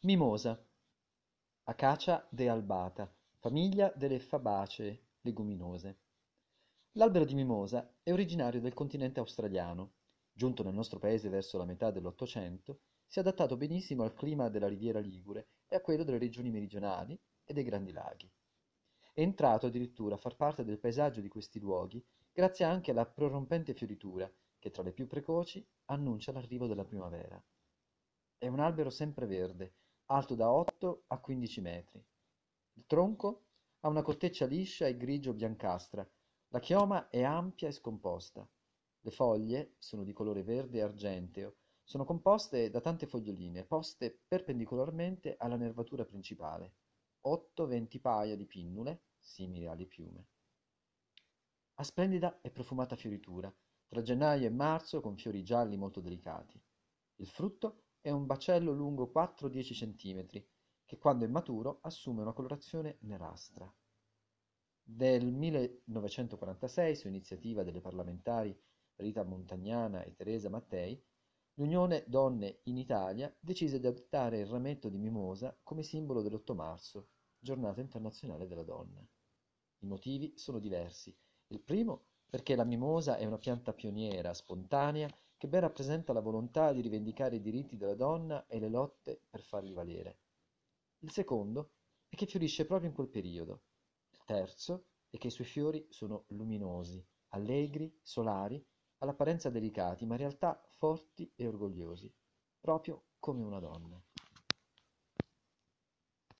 Mimosa, Acacia dealbata, famiglia delle fabacee leguminose. L'albero di mimosa è originario del continente australiano. Giunto nel nostro paese verso la metà dell'Ottocento, si è adattato benissimo al clima della Riviera Ligure e a quello delle regioni meridionali e dei Grandi Laghi. È entrato addirittura a far parte del paesaggio di questi luoghi grazie anche alla prorompente fioritura che tra le più precoci annuncia l'arrivo della primavera. È un albero sempreverde, alto da 8 a 15 metri. Il tronco ha una corteccia liscia e grigio-biancastra, la chioma è ampia e scomposta. Le foglie sono di colore verde e argenteo, sono composte da tante foglioline poste perpendicolarmente alla nervatura principale, 8-20 paia di pinnule, simili alle piume. Ha splendida e profumata fioritura, tra gennaio e marzo con fiori gialli molto delicati. Il frutto è un bacello lungo 4-10 cm, che quando è maturo assume una colorazione nerastra. Nel 1946, su iniziativa delle parlamentari Rita Montagnana e Teresa Mattei, l'Unione Donne in Italia decise di adottare il rametto di mimosa come simbolo dell'8 marzo, Giornata internazionale della donna. I motivi sono diversi. Il primo perché la mimosa è una pianta pioniera, spontanea, che ben rappresenta la volontà di rivendicare i diritti della donna e le lotte per farli valere. Il secondo è che fiorisce proprio in quel periodo. Il terzo è che i suoi fiori sono luminosi, allegri, solari, all'apparenza delicati, ma in realtà forti e orgogliosi, proprio come una donna.